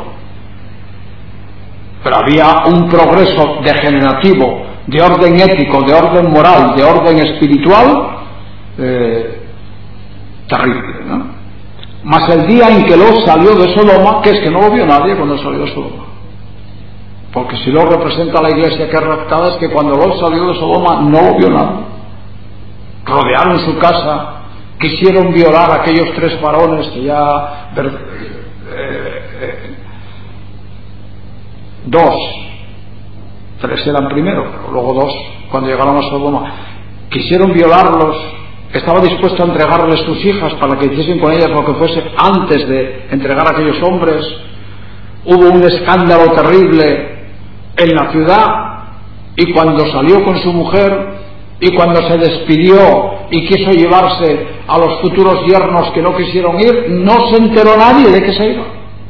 Speaker 1: Pero había un progreso degenerativo, de orden ético, de orden moral, de orden espiritual, eh, terrible, ¿no? Más el día en que Lot salió de Sodoma, que es que no lo vio nadie cuando salió de Sodoma. Porque si Lot representa a la iglesia que es raptada, es que cuando Lot salió de Sodoma no lo vio nadie. Rodearon su casa, quisieron violar a aquellos tres varones que ya... Eh, eh, dos, tres eran primero, pero luego dos, cuando llegaron a Sodoma, quisieron violarlos, estaba dispuesto a entregarles sus hijas para que hiciesen con ellas lo que fuese antes de entregar a aquellos hombres. Hubo un escándalo terrible en la ciudad, y cuando salió con su mujer y cuando se despidió y quiso llevarse a los futuros yernos que no quisieron ir, no se enteró nadie de que se iba.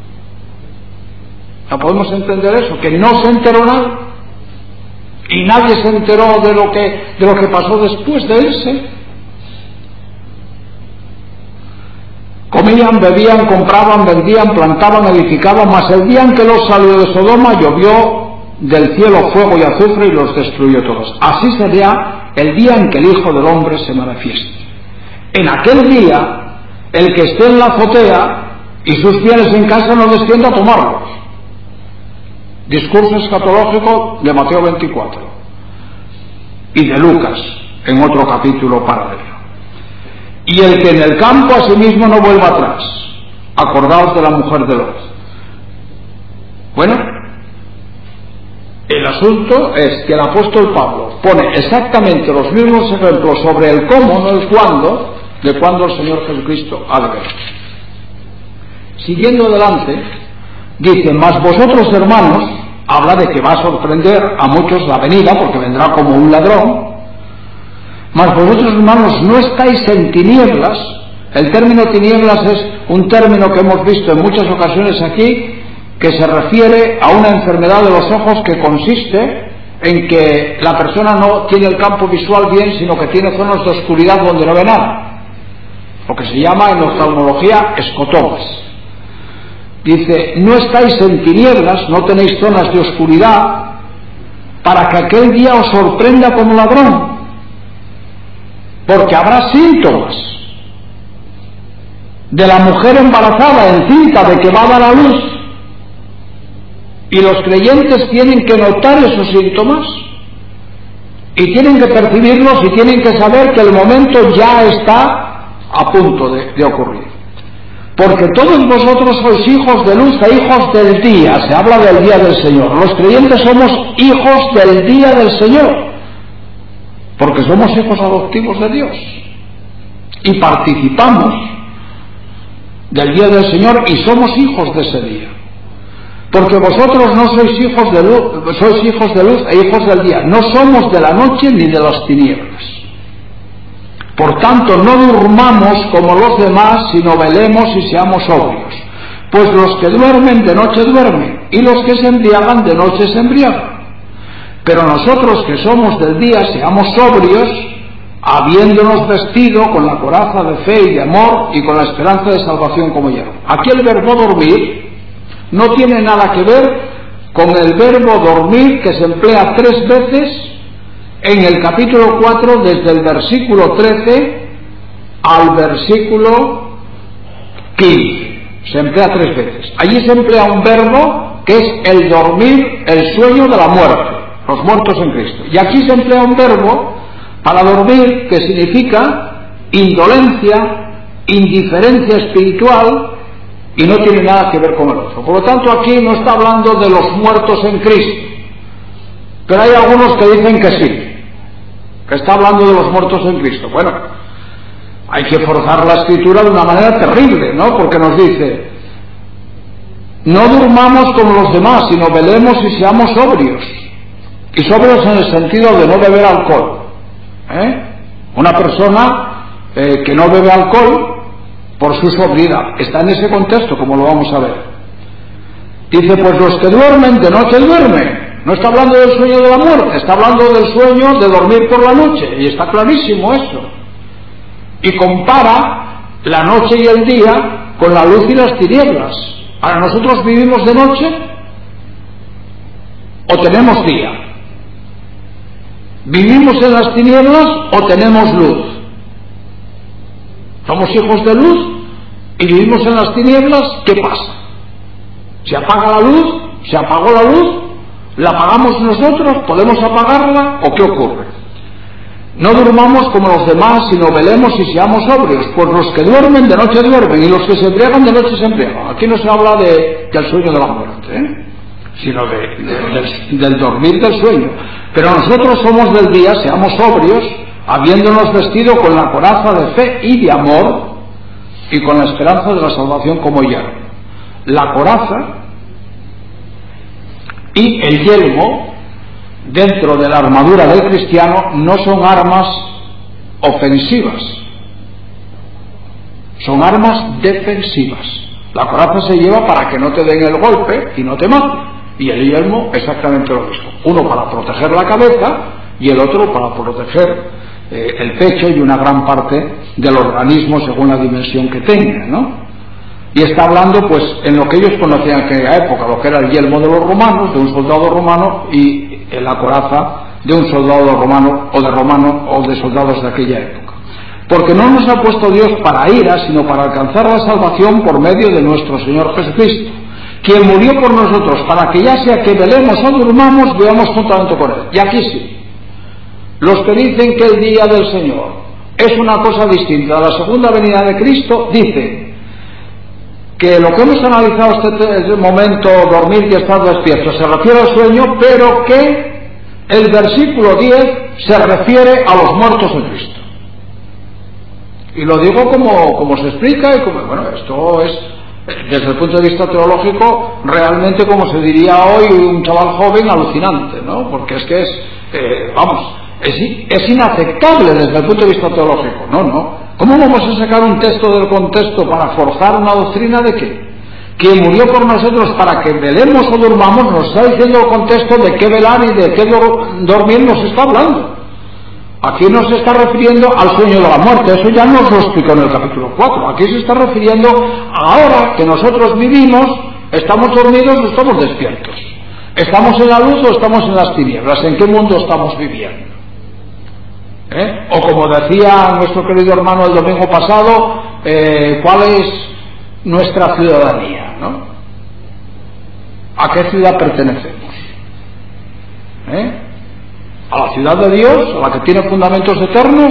Speaker 1: ¿No podemos entender eso? Que no se enteró nadie, y nadie se enteró de lo que, de lo que pasó después de irse. Comían, bebían, compraban, vendían, plantaban, edificaban, mas el día en que Lot salió de Sodoma llovió del cielo fuego y azufre y los destruyó todos. Así sería el día en que el Hijo del Hombre se manifieste. En aquel día, el que esté en la azotea y sus bienes en casa no descienda a tomarlos. Discurso escatológico de Mateo veinticuatro y de Lucas en otro capítulo paralelo. Y el que en el campo a sí mismo no vuelva atrás. Acordaos de la mujer de Lot. Bueno, el asunto es que el apóstol Pablo pone exactamente los mismos ejemplos sobre el cómo, no el cuándo, de cuándo el Señor Jesucristo ha de venir. Siguiendo adelante, dice: mas vosotros, hermanos, habla de que va a sorprender a muchos la venida, porque vendrá como un ladrón. Mas vosotros, hermanos, no estáis en tinieblas. El término tinieblas es un término que hemos visto en muchas ocasiones aquí, que se refiere a una enfermedad de los ojos que consiste en que la persona no tiene el campo visual bien, sino que tiene zonas de oscuridad donde no ve nada, lo que se llama en oftalmología escotomas. Dice: no estáis en tinieblas, no tenéis zonas de oscuridad, para que aquel día os sorprenda como ladrón, porque habrá síntomas de la mujer embarazada, encinta, de que va a dar a luz. Y los creyentes tienen que notar esos síntomas y tienen que percibirlos y tienen que saber que el momento ya está a punto de, de ocurrir. Porque todos vosotros sois hijos de luz e hijos del día. Se habla del día del Señor. Los creyentes somos hijos del día del Señor, porque somos hijos adoptivos de Dios y participamos del día del Señor y somos hijos de ese día. Porque vosotros no sois hijos de luz, sois hijos de luz e hijos del día. No somos de la noche ni de las tinieblas. Por tanto, no durmamos como los demás, sino velemos y seamos sobrios. Pues los que duermen de noche duermen, y los que se embriagan de noche se embriagan. Pero nosotros que somos del día, seamos sobrios, habiéndonos vestido con la coraza de fe y de amor y con la esperanza de salvación como hierro. Aquí el verbo dormir no tiene nada que ver con el verbo dormir, que se emplea tres veces en el capítulo cuatro, desde el versículo trece al versículo quince. Se emplea tres veces. Allí se emplea un verbo que es el dormir, el sueño de la muerte, los muertos en Cristo. Y aquí se emplea un verbo para dormir que significa indolencia, indiferencia espiritual, y no tiene nada que ver con el otro. Por lo tanto, aquí no está hablando de los muertos en Cristo, pero hay algunos que dicen que sí, que está hablando de los muertos en Cristo. Bueno, hay que forzar la escritura de una manera terrible, ¿no? Porque nos dice: no durmamos como los demás, sino velemos y seamos sobrios. Y sobrios en el sentido de no beber alcohol, ¿eh? Una persona eh, que no bebe alcohol por su sobriedad está en ese contexto, como lo vamos a ver. Dice: pues los que duermen de noche duermen. No está hablando del sueño de la muerte, está hablando del sueño de dormir por la noche, y está clarísimo eso. Y compara la noche y el día con la luz y las tinieblas. Ahora, ¿nosotros vivimos de noche o tenemos día? ¿Vivimos en las tinieblas o tenemos luz? ¿Somos hijos de luz y vivimos en las tinieblas? ¿Qué pasa? ¿Se apaga la luz? ¿Se apagó la luz? ¿La apagamos nosotros? ¿Podemos apagarla? ¿O qué ocurre? No durmamos como los demás, sino velemos y seamos sobrios, pues los que duermen de noche duermen, y los que se embriagan de noche se embriagan. Aquí no se habla de, del sueño de la muerte, ¿eh? sino de, de, del, del dormir del sueño. Pero nosotros somos del día, seamos sobrios, habiéndonos vestido con la coraza de fe y de amor y con la esperanza de la salvación como hierro. La coraza y el yelmo dentro de la armadura del cristiano no son armas ofensivas, son armas defensivas. La coraza se lleva para que no te den el golpe y no te maten, y el yelmo exactamente lo mismo, uno para proteger la cabeza y el otro para proteger eh, el pecho y una gran parte del organismo según la dimensión que tenga, ¿no? Y está hablando pues en lo que ellos conocían en aquella época, lo que era el yelmo de los romanos, de un soldado romano, y la coraza de un soldado romano o de romano o de soldados de aquella época. Porque no nos ha puesto Dios para ira, sino para alcanzar la salvación por medio de nuestro Señor Jesucristo, quien murió por nosotros, para que ya sea que velemos o durmamos, vivamos juntamente con Él. Y aquí sí, los que dicen que el día del Señor es una cosa distinta a la segunda venida de Cristo, dicen que lo que hemos analizado este, este momento, dormir y estar despierto, se refiere al sueño, pero que el versículo diez se refiere a los muertos en Cristo. Y lo digo como, como se explica, y como, bueno, esto es, desde el punto de vista teológico, realmente, como se diría hoy, un chaval joven alucinante, ¿no? Porque es que es, eh, vamos, es, es inaceptable desde el punto de vista teológico. No, no. ¿Cómo vamos a sacar un texto del contexto para forzar una doctrina de qué? Que murió por nosotros para que velemos o durmamos, nos está diciendo el contexto de qué velar y de qué dormir nos está hablando. Aquí no se está refiriendo al sueño de la muerte, eso ya nos lo explicó en el capítulo cuatro. Aquí se está refiriendo ahora que nosotros vivimos, estamos dormidos o estamos despiertos. ¿Estamos en la luz o estamos en las tinieblas? ¿En qué mundo estamos viviendo? ¿Eh? O como decía nuestro querido hermano el domingo pasado, eh, ¿cuál es nuestra ciudadanía? ¿No? ¿A qué ciudad pertenecemos? ¿Eh? ¿A la ciudad de Dios, a la que tiene fundamentos eternos,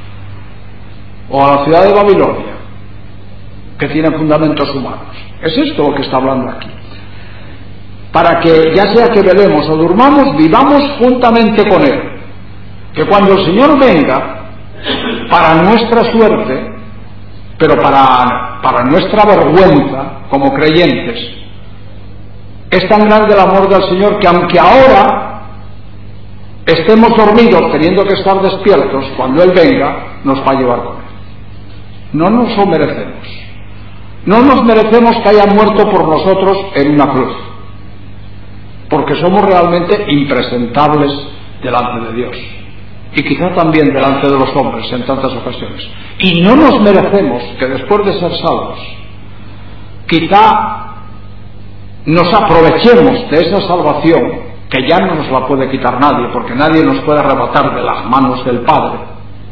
Speaker 1: o a la ciudad de Babilonia, que tiene fundamentos humanos? Es esto lo que está hablando aquí. Para que ya sea que velemos o durmamos, vivamos juntamente con Él. Que cuando el Señor venga, para nuestra suerte, pero para, para nuestra vergüenza como creyentes, es tan grande el amor del Señor que aunque ahora estemos dormidos teniendo que estar despiertos, cuando Él venga nos va a llevar con Él. No nos lo merecemos. No nos merecemos que haya muerto por nosotros en una cruz, porque somos realmente impresentables delante de Dios. Y quizá también delante de los hombres en tantas ocasiones. Y no nos merecemos que después de ser salvos, quizá nos aprovechemos de esa salvación, que ya no nos la puede quitar nadie, porque nadie nos puede arrebatar de las manos del Padre,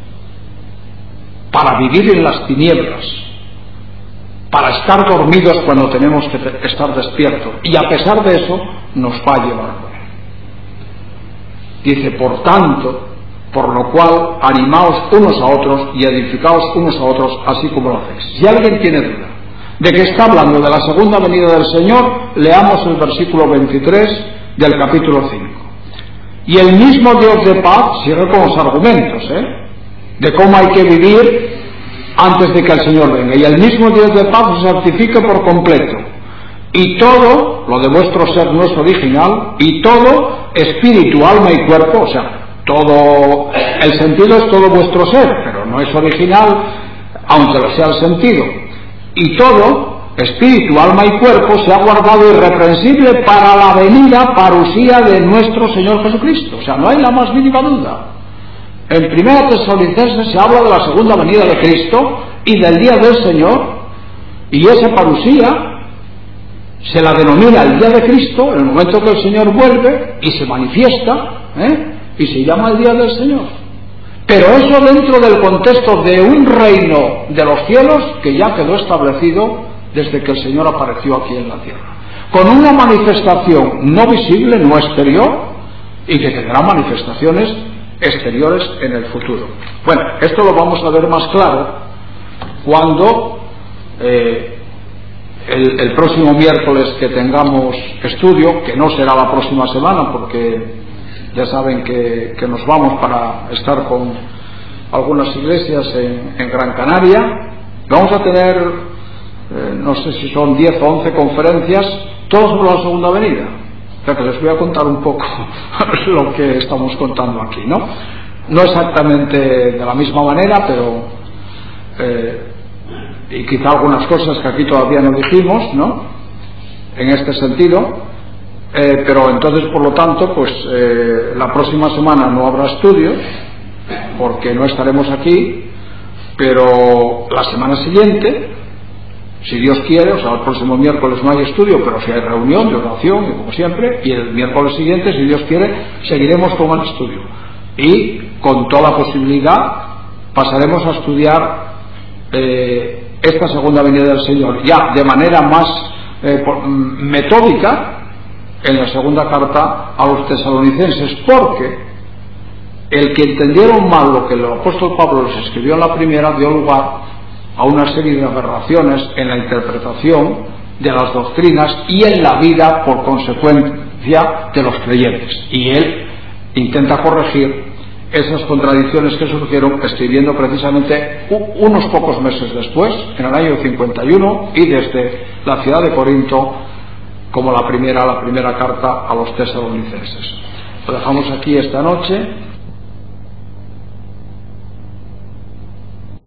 Speaker 1: para vivir en las tinieblas, para estar dormidos cuando tenemos que estar despiertos, y a pesar de eso nos va a llevar con Él. Dice, por tanto, por lo cual animaos unos a otros y edificaos unos a otros, así como lo hacéis. Si alguien tiene duda de que está hablando de la segunda venida del Señor, leamos el versículo veintitrés del capítulo cinco. Y el mismo Dios de paz sigue con los argumentos, ¿eh? de cómo hay que vivir antes de que el Señor venga. Y el mismo Dios de paz os santifique por completo. Y todo, lo de vuestro ser no es original, y todo, espíritu, alma y cuerpo, o sea, todo, el sentido es todo vuestro ser, pero no es original, aunque lo sea el sentido. Y todo, espíritu, alma y cuerpo, se ha guardado irreprensible para la venida parusía de nuestro Señor Jesucristo. O sea, no hay la más mínima duda. En Primera Tesalonicenses se habla de la segunda venida de Cristo y del día del Señor, y esa parusía se la denomina el día de Cristo, en el momento que el Señor vuelve y se manifiesta, ¿eh? y se llama el día del Señor. Pero eso dentro del contexto de un reino de los cielos que ya quedó establecido desde que el Señor apareció aquí en la tierra, con una manifestación no visible, no exterior, y que tendrá manifestaciones exteriores en el futuro. Bueno, esto lo vamos a ver más claro cuando eh, el, el próximo miércoles que tengamos estudio, que no será la próxima semana porque ya saben que, que nos vamos para estar con algunas iglesias en, en Gran Canaria, vamos a tener eh, no sé si son diez o once conferencias, todas sobre la segunda venida. O sea que les voy a contar un poco lo que estamos contando aquí, ¿no? No exactamente de la misma manera, pero eh, y quizá algunas cosas que aquí todavía no dijimos, ¿no? En este sentido, eh, pero entonces, por lo tanto, pues eh, la próxima semana no habrá estudios porque no estaremos aquí, pero la semana siguiente, si Dios quiere, o sea, el próximo miércoles no hay estudio, pero si hay reunión de oración, y como siempre, y el miércoles siguiente, si Dios quiere, seguiremos con el estudio. Y con toda posibilidad pasaremos a estudiar eh, esta segunda venida del Señor, ya de manera más eh, por, metódica, en la segunda carta a los tesalonicenses, porque el que entendieron mal lo que el apóstol Pablo les escribió en la primera dio lugar a una serie de aberraciones en la interpretación de las doctrinas y en la vida por consecuencia de los creyentes, y él intenta corregir esas contradicciones que surgieron escribiendo precisamente unos pocos meses después, en el año cincuenta y uno, y desde la ciudad de Corinto, como la primera, la primera carta a los tesalonicenses. Lo dejamos aquí esta noche.